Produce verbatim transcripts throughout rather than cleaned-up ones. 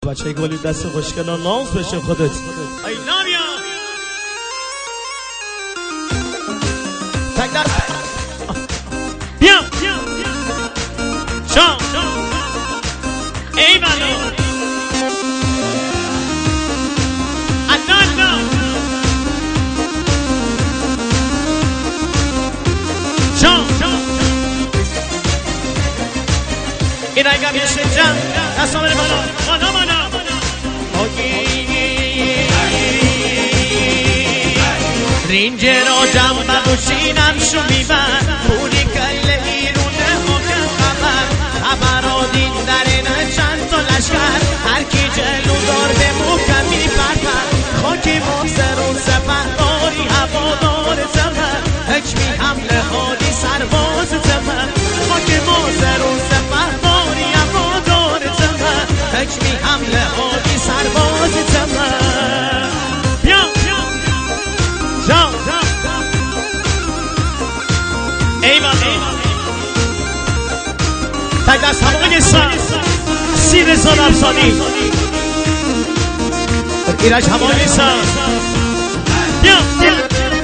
بچه گلی دست خوشگل و ناز بشه خودت. I love you. تک دست بیا شام ای بلا الله شام این اگه میشه جم دست آمده بالا بالا بالا رینجر آجم و بوشینم شو میبن پولی کل ایرونه ها که خبر خبر آدین درینه چند تا لشکر هر کی جلو دار به محکم میپرپر خاکی مازرون سپهداری هوادار زمن حکمی حمله هادی سرباز زمن خاکی مازرون سپهداری هوادار زمن حکمی حمله هادی سرباز زمن بیا جان ایمان تک دست همونگه سن سی رزان افسانی ایرش همونگه سن بیا بیا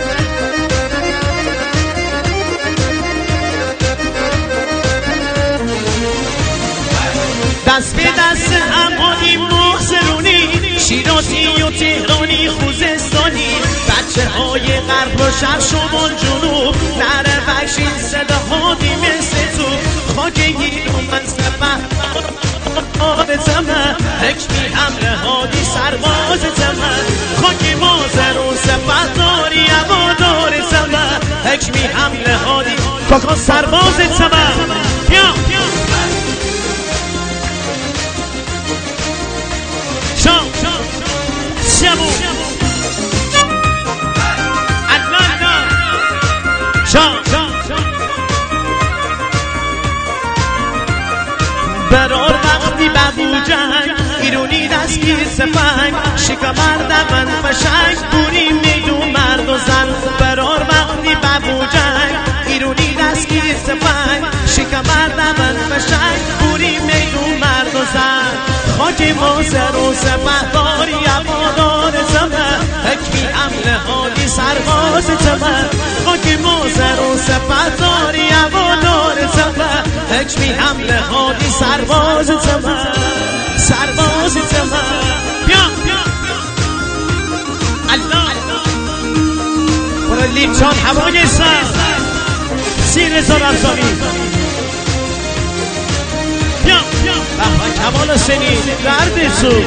دست به دست همانی محسنونی شیرازی و تهرانی خوزستانی بچه های غرب و شرق شمال جنوب نره بخشین صداهادی مثل تو خاک گیرون من سپه آب زمن حکمی حمله هادی سرباز زمن خاک مازر و سپه داری هوادار زمن حکمی حمله هادی کاکا سرباز زمن بیا شام شبو برار وقتی ببو جنگ ایرونی دستگیر سپنگ شکمر دمن فشنگ بوری میدون مرد و زن برار وقتی ببو جنگ ایرونی دستگیر سپنگ شکمر دمن فشنگ بوری میدون مرد و زن خاک مازر و سپهداری هوادار زمن حکمی حمله هادی سرباز زمن خاک مازر و سپهداری هوادار زمن حکمی حمله هادی سرباز زمن سرباز زمن بیا الله برای لیمچان هوای سر سی رزان افسانی بیا بحبا کمال سنی درد سو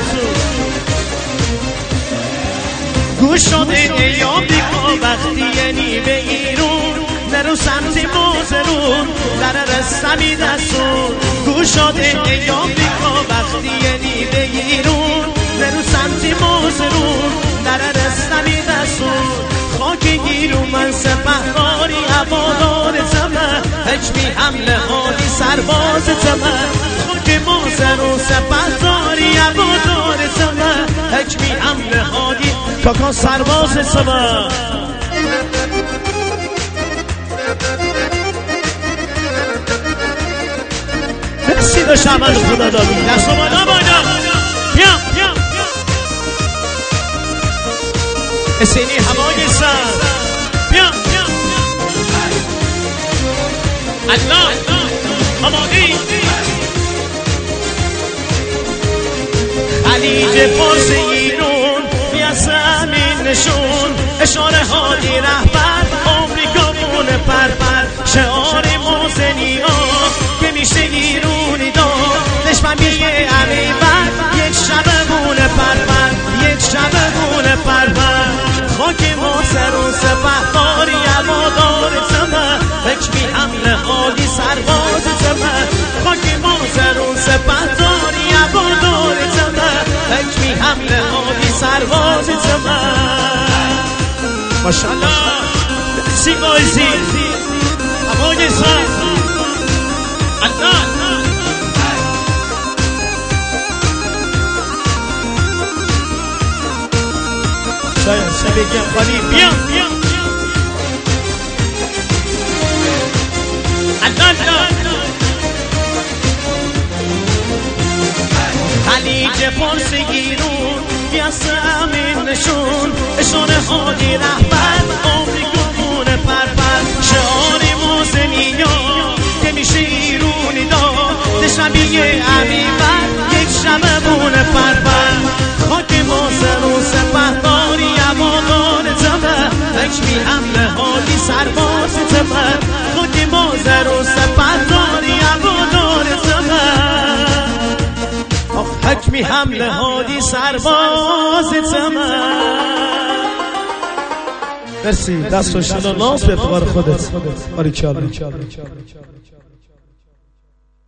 گوش شده ایام بیکا وقتی یعنی به ایرون نرو سمت مازرون در رستمی دستون گوش شده ایام بیکا وقتی یعنی به ایرون نرو سمت مازرون در رستمی دستون خاک گیرون من سپهداری هوادار زمن حکمی حمله هادی سرباز زمن خاک مازر و سپهداری هوادار زمن حکمی حمله هادی کاکا سرباز زمن مرسی داشت عمل خدا دادی دست و بالا بالا بیا بیا اسینی هوای سر بیا بیا الله آمادی خلیج فارس ایرون بیا زمین نشون اشاره هادی رهبر آمریکا مونه پرپر شعار موزنی ها که میشه ایرونی دار دشمن بیه عقیبت یک شب مونه پرپر یک شب مونه پرپر خاک مازر و سپهداری هوادار زمن حکمی حمله هادی سرباز زمن خاک مازر و سپهداری هوادار زمن حکمی حمله هادی سرباز زمن ماشاءالله سی بایزی هوای سر الله شاید شبیه خالی بیا بیا الله خلیج پرس گیرون یاسم نشون اشاره هادی رهبر عمری گونه پرپر شعاری موزنیا که میشه ایرونی داد شبیه عمیبر یک شب بونه پرپر خاک موزن و سپهداری امادان تبر تکمی حمله هادی سرباز تبر خاک موزن و سپهداری امادان تبر حکمی حمله هادی سرباز تمام. مرسی، دست و شنو ناز به افتخار خودت. باریکلا.